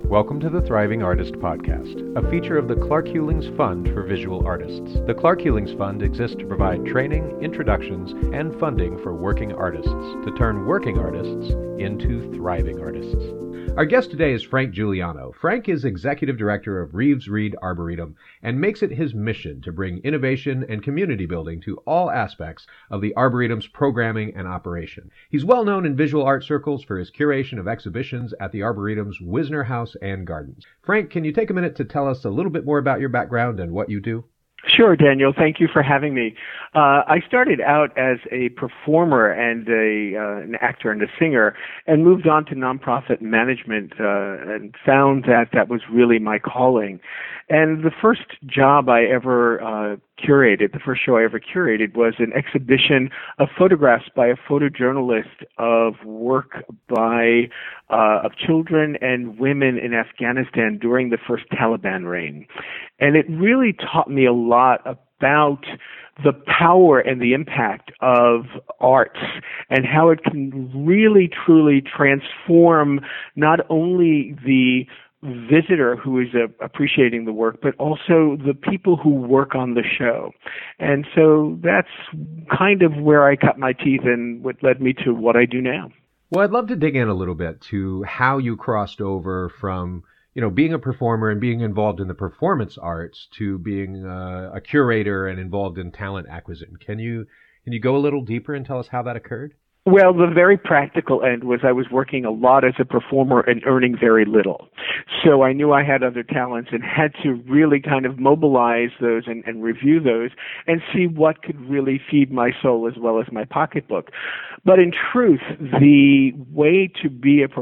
Welcome to the Thriving Artist Podcast, a feature of the Clark Hewlings Fund for Visual Artists. The Clark Hewlings Fund exists to provide training, introductions, and funding for working artists to turn working artists into thriving artists. Our guest today is Frank Giuliano. Frank is Executive Director of Reeves Reed Arboretum and makes it his mission to bring innovation and community building to all aspects of the Arboretum's programming and operation. He's well known in visual art circles for his curation of exhibitions at the Arboretum's Wisner House and Gardens. Frank, can you take a minute to tell us a little bit more about your background and what you do? Sure, Daniel. Thank you for having me. I started out as a performer and an actor and a singer, and moved on to nonprofit management and found that that was really my calling. And the first job I ever curated, the first show I ever curated, was an exhibition of photographs by a photojournalist of work by of children and women in Afghanistan during the first Taliban reign. And it really taught me a lot about the power and the impact of arts and how it can really, truly transform not only the visitor who is appreciating the work, but also the people who work on the show. And so that's kind of where I cut my teeth and what led me to what I do now. Well, I'd love to dig in a little bit to how you crossed over from being a performer and being involved in the performance arts to being a curator and involved in talent acquisition. Can you go a little deeper and tell us how that occurred? Well, the very practical end was I was working a lot as a performer and earning very little. So I knew I had other talents and had to really kind of mobilize those and review those and see what could really feed my soul as well as my pocketbook. But in truth, the way to be a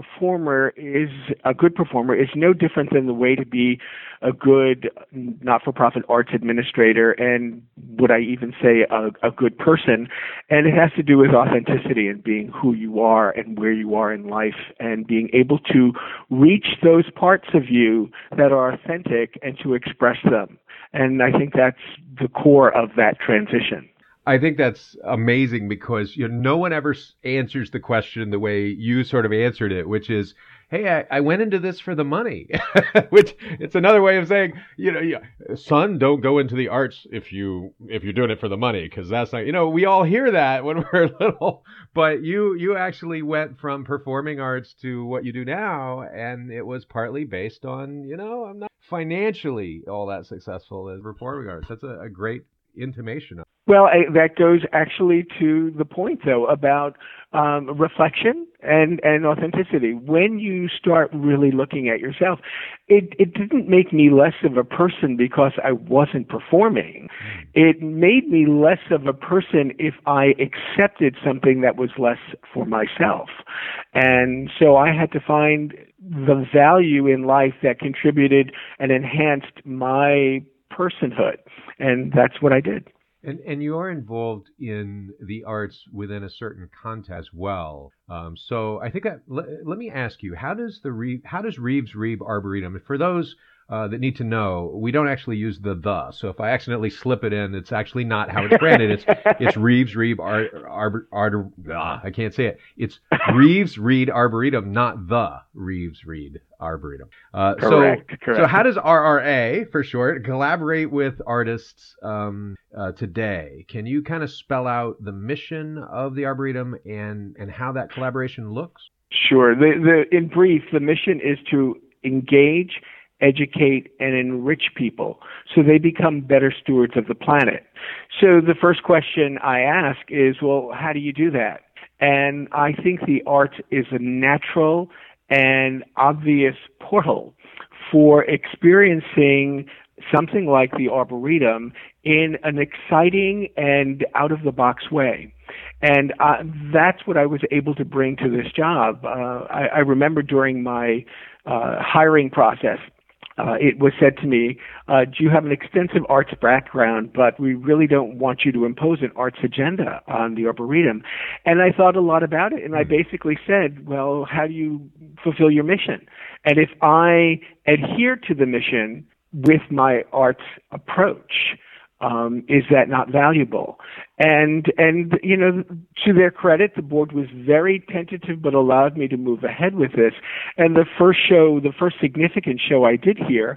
good performer is no different than the way to be a good not-for-profit arts administrator, and would I even say a good person. And it has to do with authenticity and being who you are and where you are in life and being able to reach those parts of you that are authentic and to express them. And I think that's the core of that transition. I think that's amazing because no one ever answers the question the way you sort of answered it, which is, hey, I went into this for the money, which it's another way of saying, son, don't go into the arts if you're doing it for the money, because that's not, we all hear that when we're little, but you actually went from performing arts to what you do now, and it was partly based on, I'm not financially all that successful as performing arts. That's a great intimation. Well, that goes actually to the point, though, about reflection and authenticity. When you start really looking at yourself, it didn't make me less of a person because I wasn't performing. It made me less of a person if I accepted something that was less for myself. And so I had to find the value in life that contributed and enhanced my personhood. And that's what I did. And you are involved in the arts within a certain context as well. So I think let me ask you, how does Reeves Reed Arboretum, for those that need to know, we don't actually use the. So if I accidentally slip it in, it's actually not how it's branded. It's Reeves Reed I can't say it. It's Reeves Reed Arboretum, not the Reeves Reed Arboretum. Correct. So how does RRA, for short, collaborate with artists today? Can you kind of spell out the mission of the Arboretum and how that collaboration looks? Sure. In brief, the mission is to engage, educate, and enrich people so they become better stewards of the planet. So the first question I ask is, well, how do you do that? And I think the art is a natural and obvious portal for experiencing something like the Arboretum in an exciting and out-of-the-box way. And that's what I was able to bring to this job. I remember during my hiring process, it was said to me, do you have an extensive arts background, but we really don't want you to impose an arts agenda on the Arboretum? And I thought a lot about it, and I basically said, well, how do you fulfill your mission? And if I adhere to the mission with my arts approach, Is that not valuable? And to their credit, the board was very tentative, but allowed me to move ahead with this. And the first significant show I did here,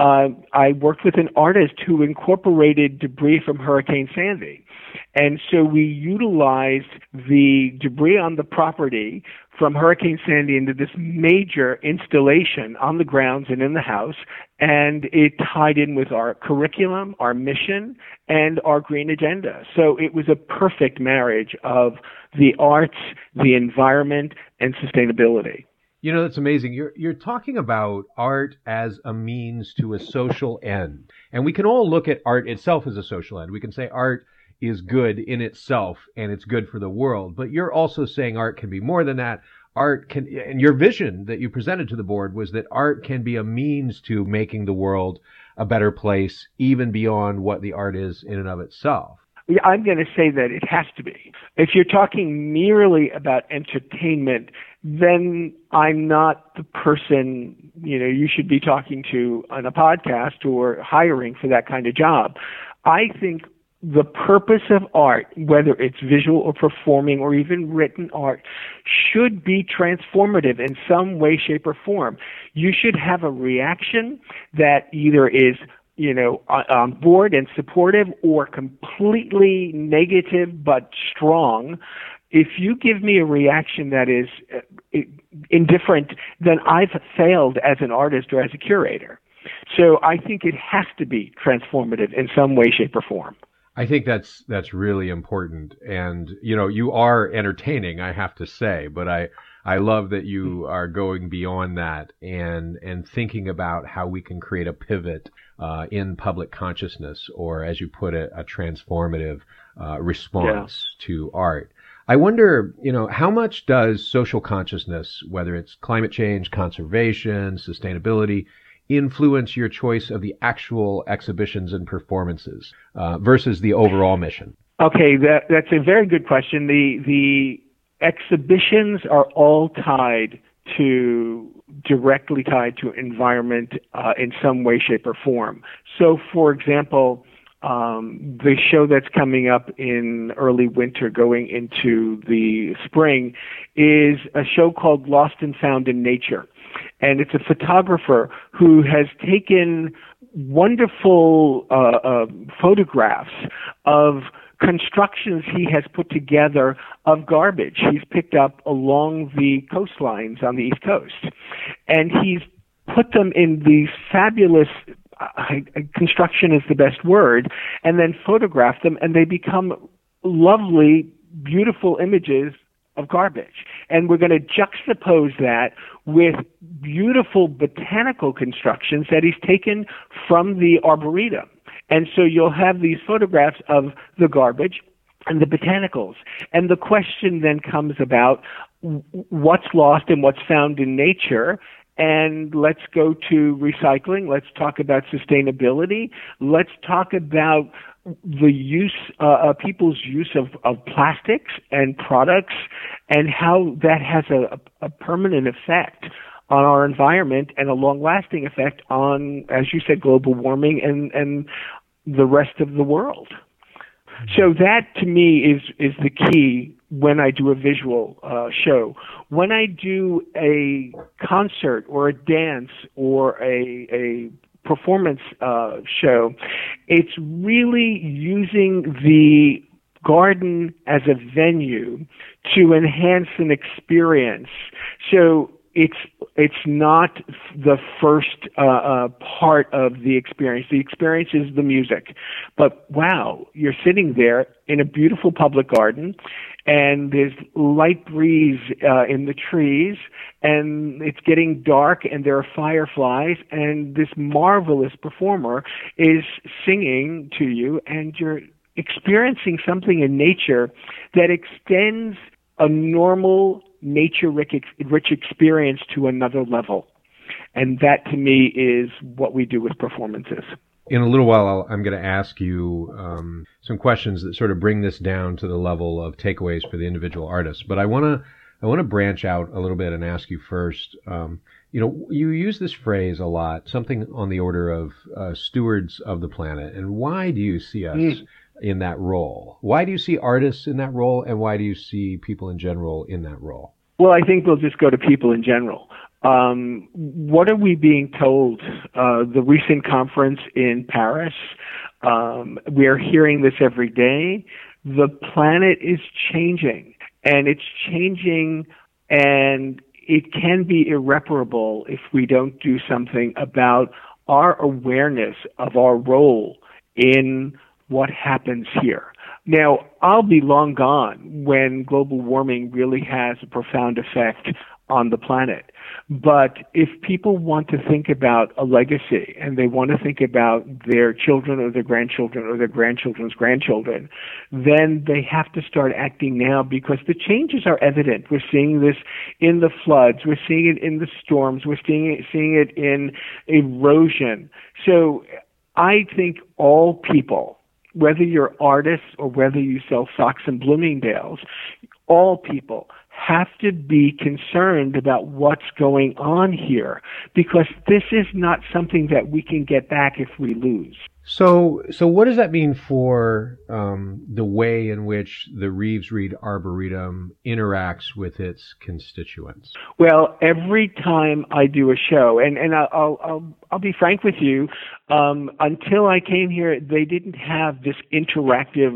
I worked with an artist who incorporated debris from Hurricane Sandy. And so we utilized the debris on the property from Hurricane Sandy into this major installation on the grounds and in the house, and it tied in with our curriculum, our mission, and our green agenda. So it was a perfect marriage of the arts, the environment, and sustainability. You know, that's amazing. You're talking about art as a means to a social end. And we can all look at art itself as a social end. We can say art is good in itself and it's good for the world. But you're also saying art can be more than that. Art can, and your vision that you presented to the board was that art can be a means to making the world a better place, even beyond what the art is in and of itself. I'm going to say that it has to be. If you're talking merely about entertainment, then I'm not the person, you should be talking to on a podcast or hiring for that kind of job. I think the purpose of art, whether it's visual or performing or even written art, should be transformative in some way, shape, or form. You should have a reaction that either is on board and supportive or completely negative but strong. If you give me a reaction that is indifferent, then I've failed as an artist or as a curator. So I think it has to be transformative in some way, shape, or form. I think that's really important. And, you are entertaining, I have to say, but I love that you are going beyond that and thinking about how we can create a pivot in public consciousness, or as you put it, a transformative response to art. I wonder, how much does social consciousness, whether it's climate change, conservation, sustainability, influence your choice of the actual exhibitions and performances versus the overall mission? Okay, that's a very good question. The exhibitions are all directly tied to environment in some way, shape, or form. So, for example, the show that's coming up in early winter going into the spring is a show called Lost and Found in Nature. And it's a photographer who has taken wonderful photographs of constructions he has put together of garbage he's picked up along the coastlines on the East Coast. And he's put them in these fabulous construction is the best word, and then photographed them, and they become lovely, beautiful images of garbage. And we're going to juxtapose that with beautiful botanical constructions that he's taken from the Arboretum. And so you'll have these photographs of the garbage and the botanicals. And the question then comes about what's lost and what's found in nature. And let's go to recycling. Let's talk about sustainability. Let's talk about the use, people's use of plastics and products, and how that has a permanent effect on our environment and a long-lasting effect on, as you said, global warming and the rest of the world. So that, to me, is the key when I do a visual show. When I do a concert or a dance or a performance show, it's really using the garden as a venue to enhance an experience. So it's not the first part of the experience. The experience is the music. But wow, you're sitting there in a beautiful public garden, and there's light breeze in the trees, and it's getting dark, and there are fireflies, and this marvelous performer is singing to you, and you're experiencing something in nature that extends a normal nature-rich experience to another level. And that, to me, is what we do with performances. In a little while, I'm going to ask you some questions that sort of bring this down to the level of takeaways for the individual artists. But I want I want to branch out a little bit and ask you first. You use this phrase a lot, something on the order of stewards of the planet. And why do you see us in that role? Why do you see artists in that role, and why do you see people in general in that role? Well, I think we'll just go to people in general. What are we being told? The recent conference in Paris, we are hearing this every day. The planet is changing, and it's changing, and it can be irreparable if we don't do something about our awareness of our role in what happens here. Now, I'll be long gone when global warming really has a profound effect on the planet. But if people want to think about a legacy and they want to think about their children or their grandchildren or their grandchildren's grandchildren, then they have to start acting now, because the changes are evident. We're seeing this in the floods. We're seeing it in the storms. We're seeing it in erosion. So I think all people, whether you're artists or whether you sell socks and Bloomingdale's, all people have to be concerned about what's going on here, because this is not something that we can get back if we lose. So what does that mean for the way in which the Reeves Reed Arboretum interacts with its constituents? Well, every time I do a show, and I'll be frank with you, until I came here, they didn't have this interactive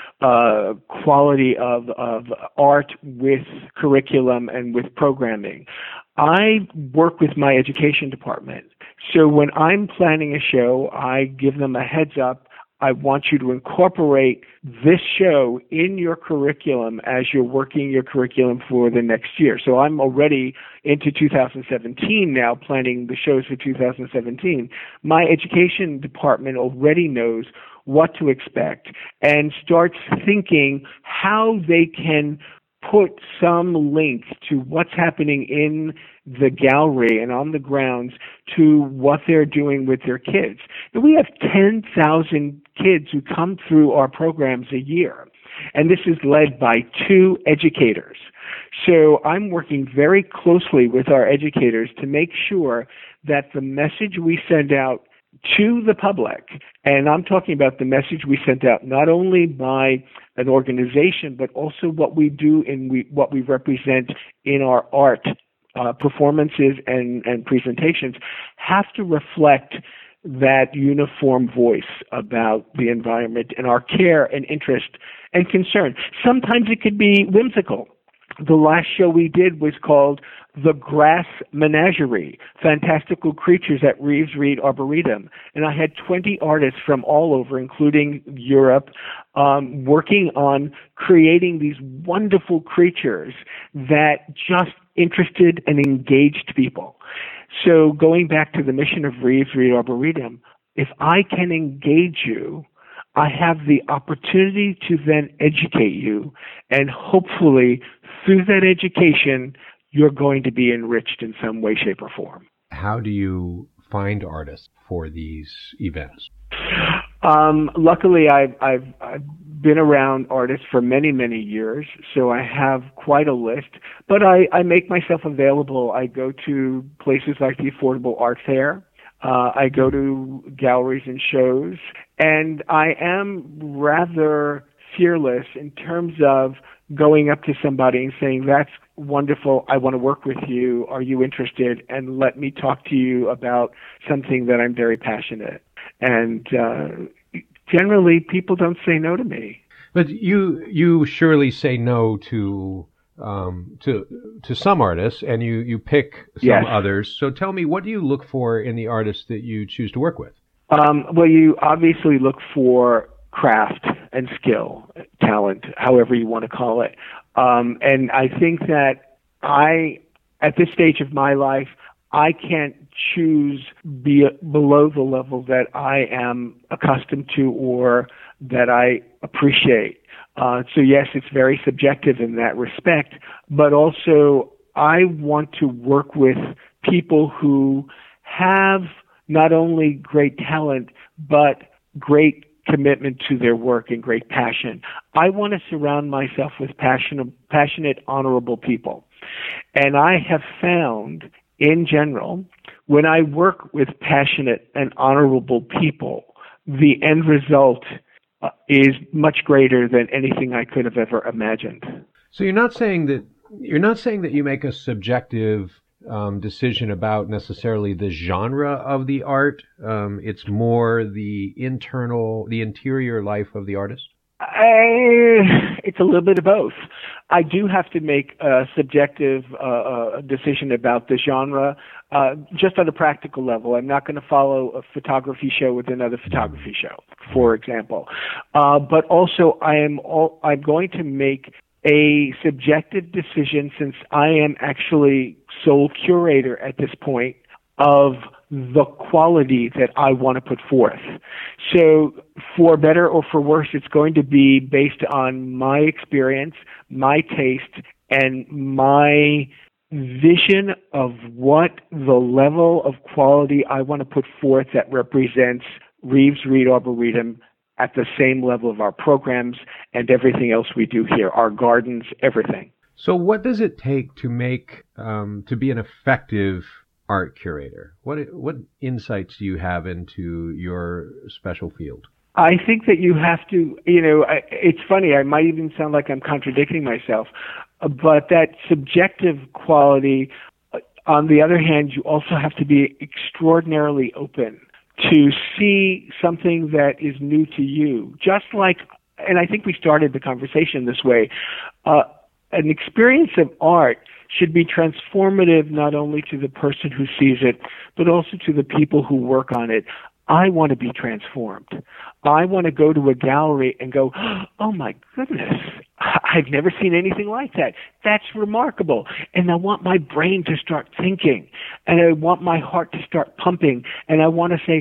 quality of art with curriculum and with programming. I work with my education department. So when I'm planning a show, I give them a heads up. I want you to incorporate this show in your curriculum as you're working your curriculum for the next year. So I'm already into 2017 now, planning the shows for 2017. My education department already knows what to expect and starts thinking how they can put some link to what's happening in the gallery and on the grounds to what they're doing with their kids. And we have 10,000 kids who come through our programs a year, and this is led by 2 educators. So I'm working very closely with our educators to make sure that the message we send out to the public, and I'm talking about the message we sent out not only by an organization, but also what we do and what we represent in our art performances and presentations, have to reflect that uniform voice about the environment and our care and interest and concern. Sometimes it could be whimsical. The last show we did was called The Grass Menagerie, Fantastical Creatures at Reeves Reed Arboretum. And I had 20 artists from all over, including Europe, working on creating these wonderful creatures that just interested and engaged people. So going back to the mission of Reeves Reed Arboretum, if I can engage you, I have the opportunity to then educate you, and hopefully through that education, you're going to be enriched in some way, shape, or form. How do you find artists for these events? Luckily, I've been around artists for many, many years, so I have quite a list. But I make myself available. I go to places like the Affordable Art Fair. I go to galleries and shows, and I am rather fearless in terms of going up to somebody and saying, that's wonderful, I want to work with you, are you interested? And let me talk to you about something that I'm very passionate. And generally, people don't say no to me. But you surely say no to some artists, and you pick some others. So tell me, what do you look for in the artists that you choose to work with? Well, you obviously look for craft and skill, talent, however you want to call it. And I think that at this stage of my life, I can't choose below the level that I am accustomed to or that I appreciate. So yes, it's very subjective in that respect, but also I want to work with people who have not only great talent, but great commitment to their work and great passion. I want to surround myself with passionate, honorable people. And I have found, in general, when I work with passionate and honorable people, the end result is much greater than anything I could have ever imagined. So you're not saying that you make a subjective decision about necessarily the genre of the art. It's more the interior life of the artist. It's a little bit of both. I do have to make a subjective decision about the genre, just on a practical level. I'm not going to follow a photography show with another photography show, for example. But also, I'm going to make a subjective decision, since I am actually sole curator at this point, of the quality that I want to put forth. So for better or for worse, it's going to be based on my experience, my taste, and my vision of what the level of quality I want to put forth that represents Reeves Reed Arboretum at the same level of our programs and everything else we do here, our gardens, everything. So what does it take to make, to be an effective art curator? What insights do you have into your special field? I think that you have to, it's funny, I might even sound like I'm contradicting myself, but that subjective quality, on the other hand, you also have to be extraordinarily open to see something that is new to you. Just like, and I think we started the conversation this way, an experience of art should be transformative not only to the person who sees it, but also to the people who work on it. I want to be transformed. I want to go to a gallery and go, oh my goodness, I've never seen anything like that. That's remarkable. And I want my brain to start thinking, and I want my heart to start pumping, and I want to say,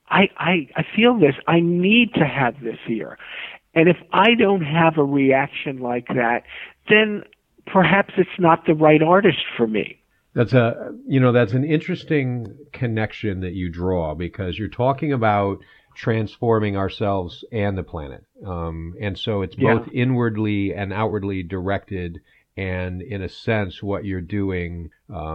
I feel this. I need to have this here. And if I don't have a reaction like that, then perhaps it's not the right artist for me. That's an interesting connection that you draw, because you're talking about transforming ourselves and the planet. And so it's both inwardly and outwardly directed. And in a sense, what you're doing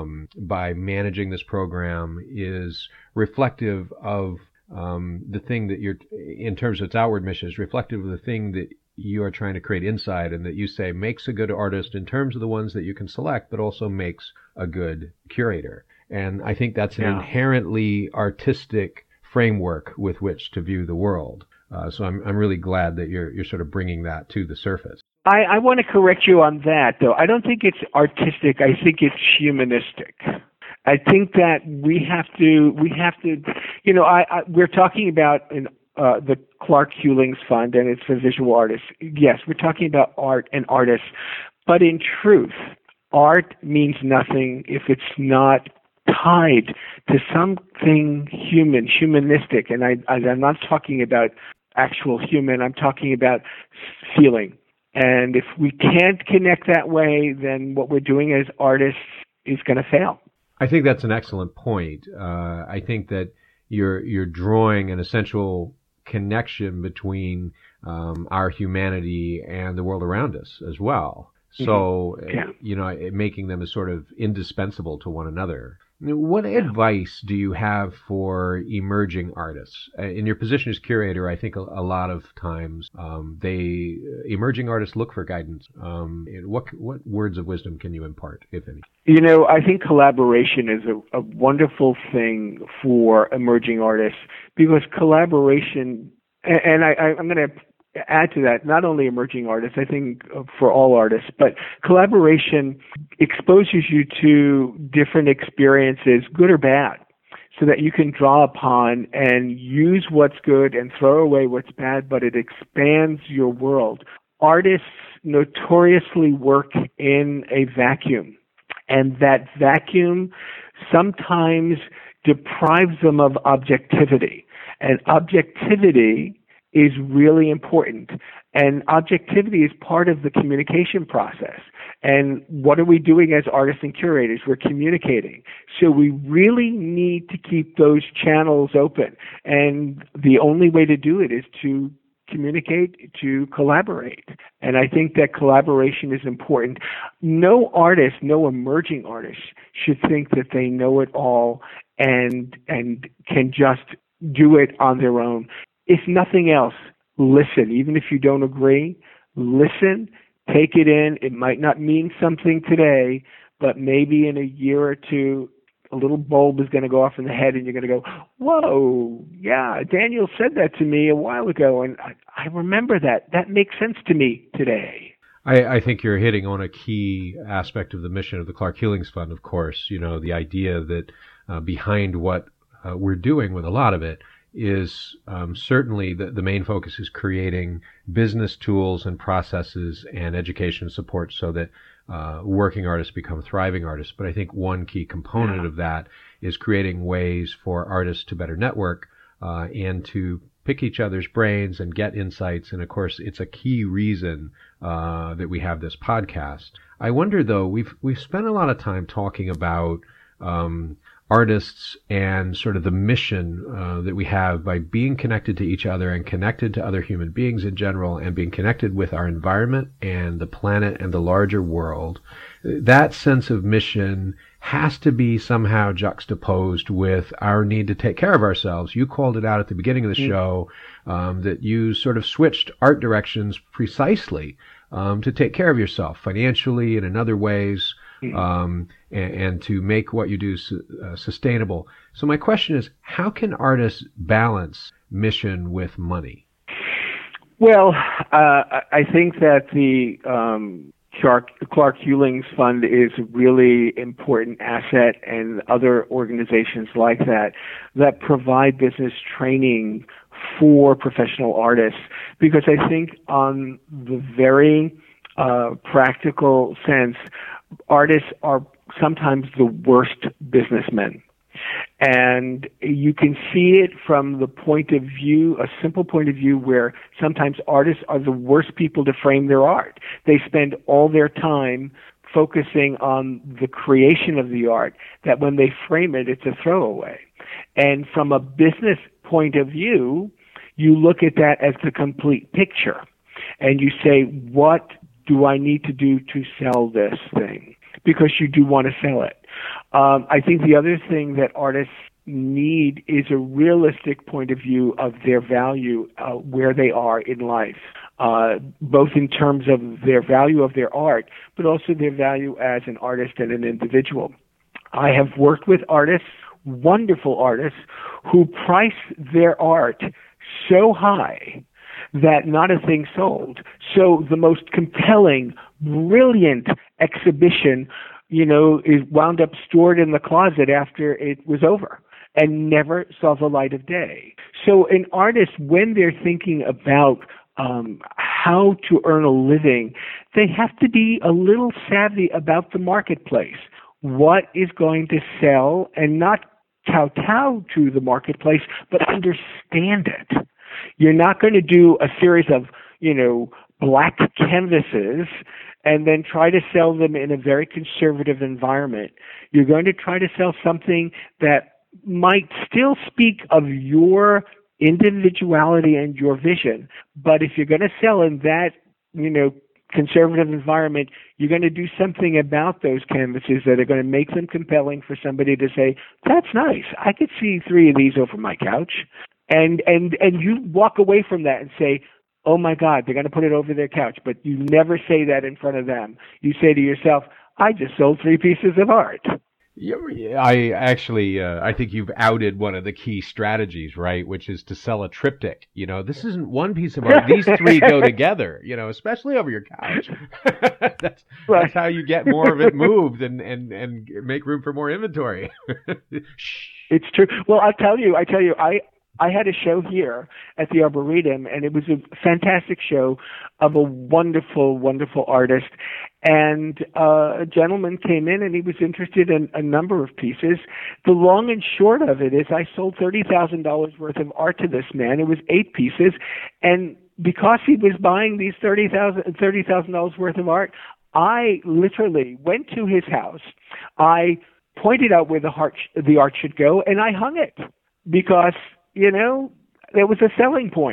by managing this program is reflective of the thing that you're, in terms of its outward mission, is reflective of the thing that you are trying to create inside, and that you say makes a good artist in terms of the ones that you can select, but also makes a good curator. And I think that's an inherently artistic framework with which to view the world. So I'm really glad that you're sort of bringing that to the surface. I want to correct you on that, though. I don't think it's artistic. I think it's humanistic. I think that we have to, we're talking about the Clark Hewlings Fund, and it's for visual artists. Yes, we're talking about art and artists, but in truth, art means nothing if it's not tied to something humanistic. And I'm not talking about actual human, I'm talking about feeling. And if we can't connect that way, then what we're doing as artists is going to fail. I think that's an excellent point. I think that you're drawing an essential connection between our humanity and the world around us as well. So, making them as sort of indispensable to one another. What advice do you have for emerging artists? In your position as curator, I think a lot of times emerging artists look for guidance. What words of wisdom can you impart, if any? I think collaboration is a wonderful thing for emerging artists, because collaboration, and I'm going to add to that, not only emerging artists, I think for all artists, but collaboration exposes you to different experiences, good or bad, so that you can draw upon and use what's good and throw away what's bad, but it expands your world. Artists notoriously work in a vacuum, and that vacuum sometimes deprives them of objectivity. And objectivity is really important. And objectivity is part of the communication process. And what are we doing as artists and curators? We're communicating. So we really need to keep those channels open. And the only way to do it is to communicate, to collaborate. And I think that collaboration is important. No artist, no emerging artist should think that they know it all and can just do it on their own. If nothing else, listen. Even if you don't agree, listen, take it in. It might not mean something today, but maybe in a year or two, a little bulb is going to go off in the head and you're going to go, whoa, yeah, Daniel said that to me a while ago, and I remember that. That makes sense to me today. I think you're hitting on a key aspect of the mission of the Clark Healings Fund, of course. You know, the idea that behind what we're doing with a lot of it is certainly the main focus is creating business tools and processes and education support so that working artists become thriving artists. But I think one key component of that is creating ways for artists to better network and to pick each other's brains and get insights. And of course, it's a key reason that we have this podcast. I wonder, though, we've spent a lot of time talking about artists and sort of the mission that we have by being connected to each other and connected to other human beings in general and being connected with our environment and the planet and the larger world. That sense of mission has to be somehow juxtaposed with our need to take care of ourselves. You called it out at the beginning of the show that you sort of switched art directions precisely to take care of yourself financially and in other ways. And to make what you do sustainable. So my question is, how can artists balance mission with money? Well, I think that the Clark Healings Fund is a really important asset, and other organizations like that provide business training for professional artists, because I think on the very practical sense, artists are sometimes the worst businessmen. And you can see it from the point of view, a simple point of view, where sometimes artists are the worst people to frame their art. They spend all their time focusing on the creation of the art, that when they frame it, it's a throwaway. And from a business point of view, you look at that as the complete picture. And you say, what do I need to do to sell this thing? Because you do want to sell it. I think the other thing that artists need is a realistic point of view of their value, where they are in life, both in terms of their value of their art, but also their value as an artist and an individual. I have worked with artists, wonderful artists, who price their art so high that not a thing sold. So the most compelling, brilliant exhibition, is wound up stored in the closet after it was over and never saw the light of day. So an artist, when they're thinking about how to earn a living, they have to be a little savvy about the marketplace. What is going to sell, and not kowtow to the marketplace, but understand it. You're not going to do a series of, black canvases and then try to sell them in a very conservative environment. You're going to try to sell something that might still speak of your individuality and your vision. But if you're going to sell in that, conservative environment, you're going to do something about those canvases that are going to make them compelling for somebody to say, that's nice. I could see 3 of these over my couch. And you walk away from that and say, oh my God, they're going to put it over their couch. But you never say that in front of them. You say to yourself, I just sold 3 pieces of art. Yeah, I think you've outed one of the key strategies, right? Which is to sell a triptych. This isn't one piece of art. These 3 go together, especially over your couch. That's how you get more of it moved and make room for more inventory. It's true. Well, I tell you, I had a show here at the Arboretum, and it was a fantastic show of a wonderful, wonderful artist. And a gentleman came in, and he was interested in a number of pieces. The long and short of it is I sold $30,000 worth of art to this man. It was 8 pieces. And because he was buying these $30,000 worth of art, I literally went to his house. I pointed out where the art should go, and I hung it because there was a selling point.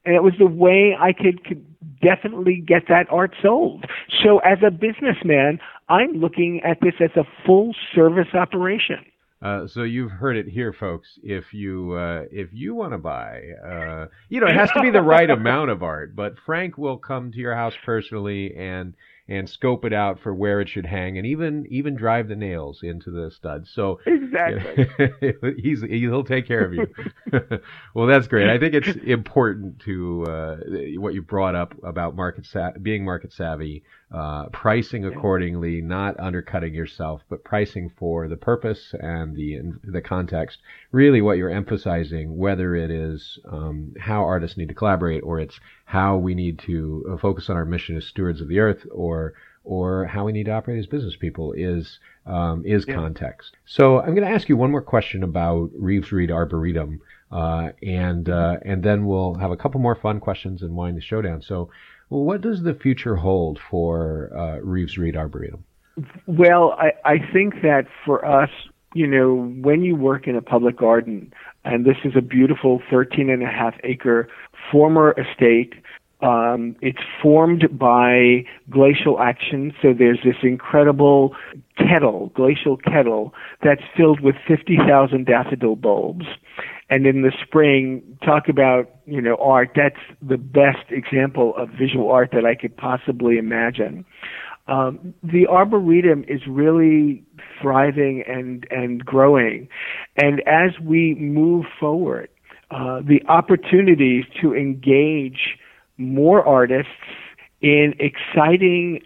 And it was the way I could definitely get that art sold. So as a businessman, I'm looking at this as a full service operation. So you've heard it here, folks. If you want to buy, it has to be the right amount of art. But Frank will come to your house personally and scope it out for where it should hang, and even drive the nails into the studs. So exactly, he'll take care of you. Well, that's great. I think it's important to what you brought up about being market savvy, pricing accordingly, not undercutting yourself, but pricing for the purpose and the context. Really, what you're emphasizing, whether it is how artists need to collaborate, or it's how we need to focus on our mission as stewards of the earth, or how we need to operate as business people, is context. So I'm going to ask you one more question about Reeves Reed Arboretum, and then we'll have a couple more fun questions and wind the show down. So, what does the future hold for Reeves Reed Arboretum? Well, I think that for us, when you work in a public garden, and this is a beautiful 13.5-acre former estate, it's formed by glacial action. So there's this incredible glacial kettle, that's filled with 50,000 daffodil bulbs. And in the spring, talk about, art, that's the best example of visual art that I could possibly imagine. The Arboretum is really thriving and growing. And as we move forward, the opportunities to engage more artists in exciting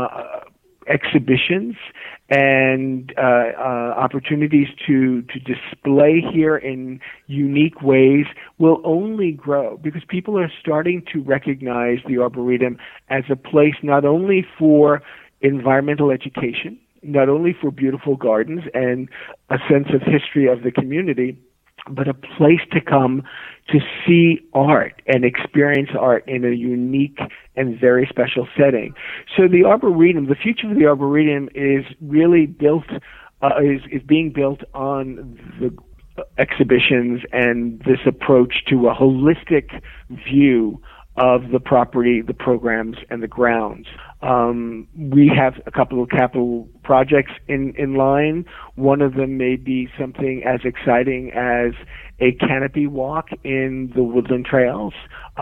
exhibitions and opportunities to display here in unique ways will only grow, because people are starting to recognize the Arboretum as a place not only for environmental education, not only for beautiful gardens and a sense of history of the community, but a place to come to see art and experience art in a unique and very special setting. So the Arboretum, the future of the Arboretum is really is being built on the exhibitions and this approach to a holistic view of the property, the programs, and the grounds. We have a couple of capital projects in line. One of them may be something as exciting as a canopy walk in the Woodland Trails,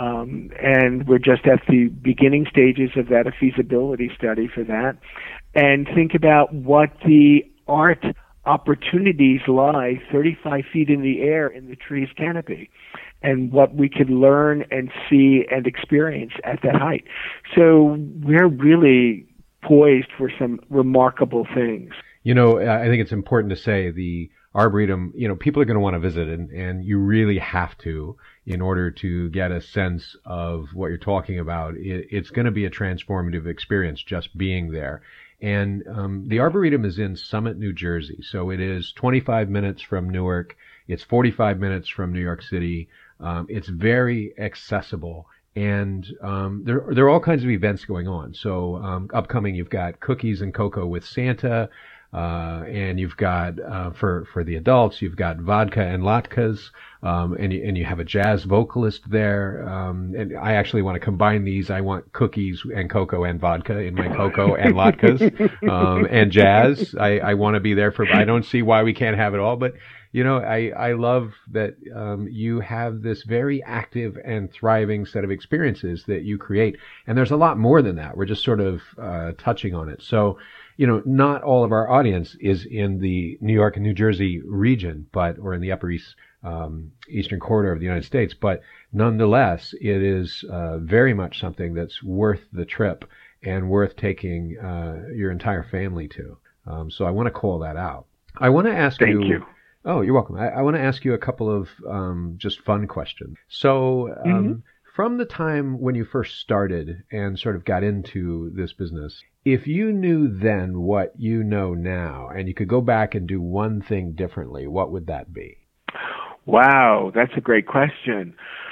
and we're just at the beginning stages of that, a feasibility study for that, and think about what the art opportunities lie 35 feet in the air in the tree's canopy, and what we could learn and see and experience at that height. So we're really poised for some remarkable things. I think it's important to say the Arboretum, people are going to want to visit, and you really have to, in order to get a sense of what you're talking about. It's going to be a transformative experience just being there. And the Arboretum is in Summit, New Jersey. So it is 25 minutes from Newark. It's 45 minutes from New York City. It's very accessible. And there are all kinds of events going on. So upcoming, you've got Cookies and Cocoa with Santa. And you've got, for the adults, you've got vodka and latkes, and you have a jazz vocalist there. And I actually want to combine these. I want cookies and cocoa and vodka in my cocoa and latkes, and jazz. I want to be there I don't see why we can't have it all, but I love that, you have this very active and thriving set of experiences that you create. And there's a lot more than that. We're just sort of, touching on it. So, not all of our audience is in the New York and New Jersey region, or in the Upper East, Eastern corridor of the United States. But nonetheless, it is very much something that's worth the trip and worth taking your entire family to. So I want to call that out. I want to ask you. Thank you. Oh, you're welcome. I want to ask you a couple of just fun questions. So from the time when you first started and sort of got into this business, if you knew then what you know now, and you could go back and do one thing differently, what would that be? Wow, that's a great question.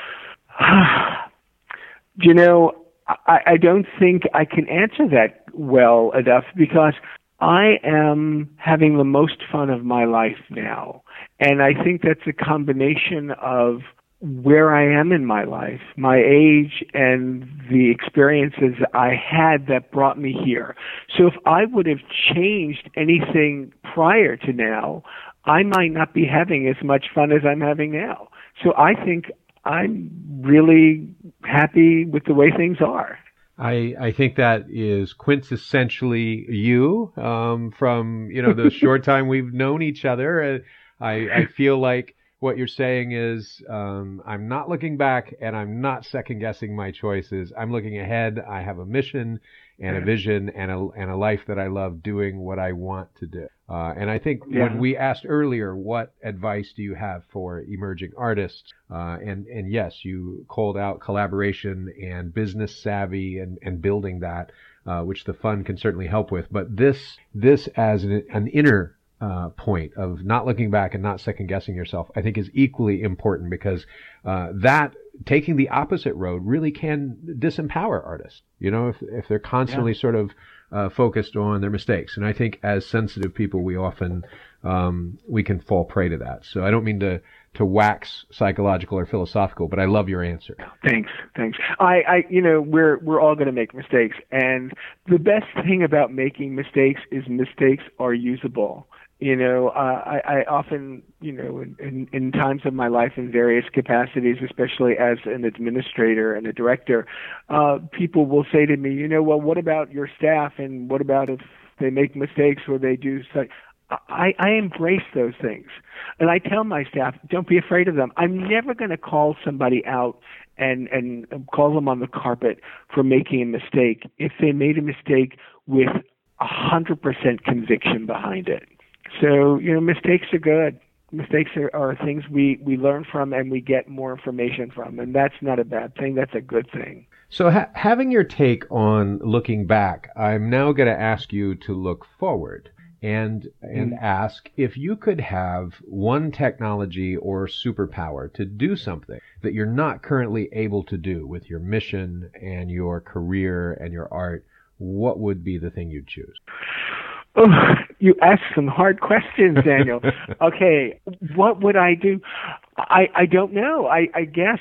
I don't think I can answer that well enough, because I am having the most fun of my life now. And I think that's a combination of where I am in my life, my age, and the experiences I had that brought me here. So if I would have changed anything prior to now, I might not be having as much fun as I'm having now. So I think I'm really happy with the way things are. I think that is quintessentially you, from, the short time we've known each other. I feel like what you're saying is, I'm not looking back and I'm not second guessing my choices. I'm looking ahead. I have a mission and a vision and a life that I love doing what I want to do. And I think when we asked earlier, what advice do you have for emerging artists? And yes, you called out collaboration and business savvy and building that, which the fund can certainly help with. But this as an inner point of not looking back and not second guessing yourself, I think is equally important, because that taking the opposite road really can disempower artists. If they're constantly sort of focused on their mistakes. And I think as sensitive people, we often we can fall prey to that. So I don't mean to wax psychological or philosophical, but I love your answer. Thanks. We're all going to make mistakes, and the best thing about making mistakes is mistakes are usable. I often, in times of my life in various capacities, especially as an administrator and a director, people will say to me, well, what about your staff, and what about if they make mistakes or they do such? I embrace those things. And I tell my staff, don't be afraid of them. I'm never going to call somebody out and call them on the carpet for making a mistake if they made a mistake with 100% conviction behind it. So, mistakes are good. Mistakes are things we learn from and we get more information from. And that's not a bad thing. That's a good thing. So having your take on looking back, I'm now going to ask you to look forward and ask if you could have one technology or superpower to do something that you're not currently able to do with your mission and your career and your art, what would be the thing you'd choose? Oh, you asked some hard questions, Daniel. Okay, what would I do? I don't know. I guess,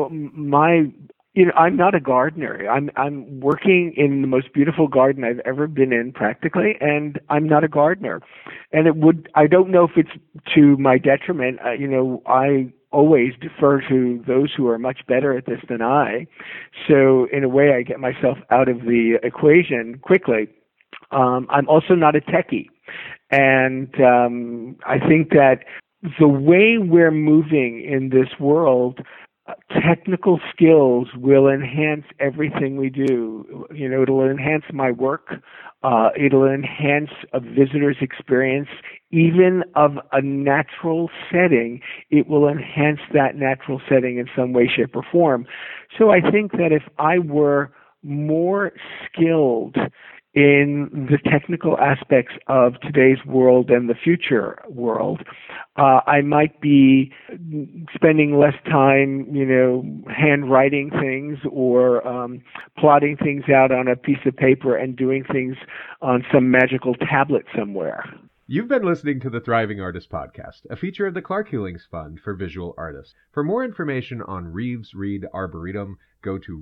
I'm not a gardener. I'm working in the most beautiful garden I've ever been in, practically, and I'm not a gardener. And I don't know if it's to my detriment. I always defer to those who are much better at this than I. So in a way, I get myself out of the equation quickly. I'm also not a techie. And I think that the way we're moving in this world, technical skills will enhance everything we do. It'll enhance my work. It'll enhance a visitor's experience. Even of a natural setting, it will enhance that natural setting in some way, shape, or form. So I think that if I were more skilled in the technical aspects of today's world and the future world, I might be spending less time, handwriting things or plotting things out on a piece of paper and doing things on some magical tablet somewhere. You've been listening to the Thriving Artist Podcast, a feature of the Clark Hewlings Fund for Visual Artists. For more information on Reeves Reed Arboretum, go to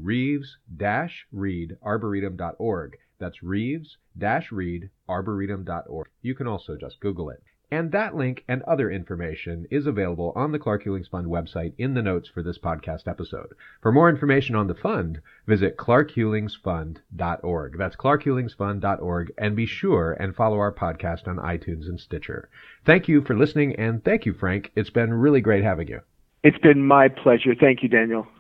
reeves-reedarboretum.org. That's reeves-reedarboretum.org. You can also just Google it. And that link and other information is available on the Clark Hewlings Fund website in the notes for this podcast episode. For more information on the fund, visit clarkhewlingsfund.org. That's clarkhewlingsfund.org, and be sure and follow our podcast on iTunes and Stitcher. Thank you for listening, and thank you, Frank. It's been really great having you. It's been my pleasure. Thank you, Daniel.